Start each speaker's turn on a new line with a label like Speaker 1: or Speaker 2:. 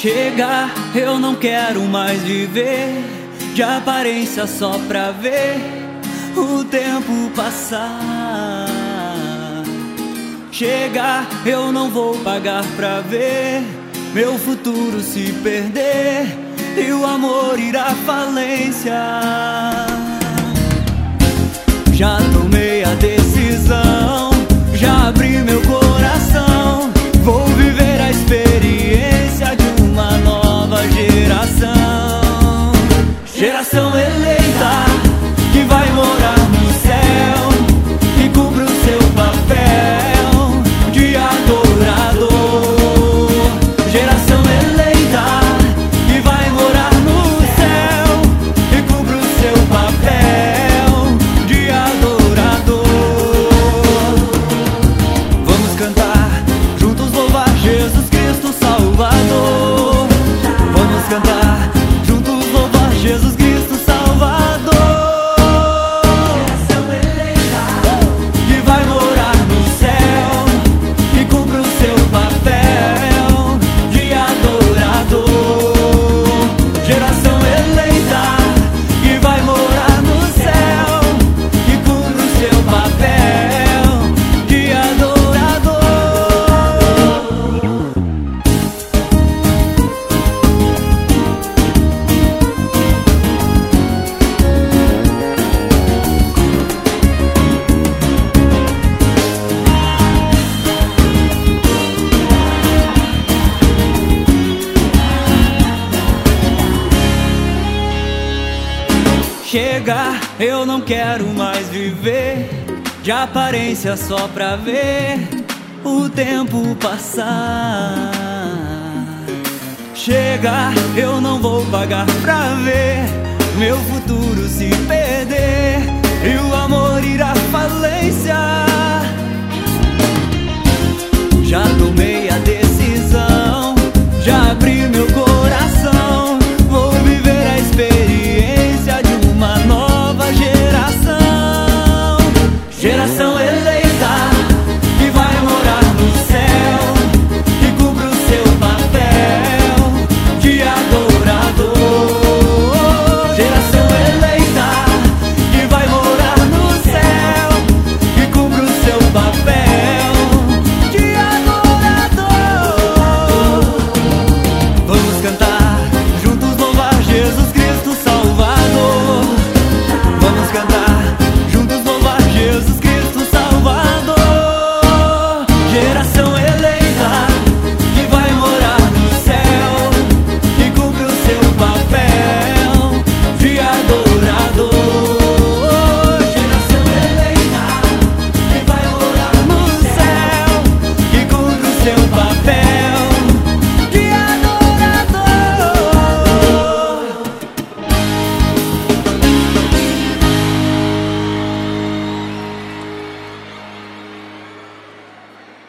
Speaker 1: Chega, eu não quero mais viver de aparência só pra ver o tempo passar. Chega, eu não vou pagar pra ver meu futuro se perder e o amor ir à falência. Já tomei a decisão, já abri meu coração. Vou viver a experiência de uma nova geração. Geração eleita que vai morar no céu, que cumpre o seu papel de adorador. Geração eleita que vai morar no céu, que cumpre o seu papel de adorador. Vamos cantar juntos, louvar Jesus Cristo Salvador. Vamos cantar juntos, louvar Jesus Cristo Salvador. Geração eleita que vai morar no céu, que cumpre o seu papel de adorador. Geração eleita que vai morar no céu, que cumpre o seu papel de adorador. Chega, eu não quero mais viver de aparência só pra ver o tempo passar. Chega, eu não vou pagar pra ver meu futuro se perder e o amor ir à falência. Já tomei a decisão, já abri meu coração. Vou viver a experiência de uma nova geração. Geração eleita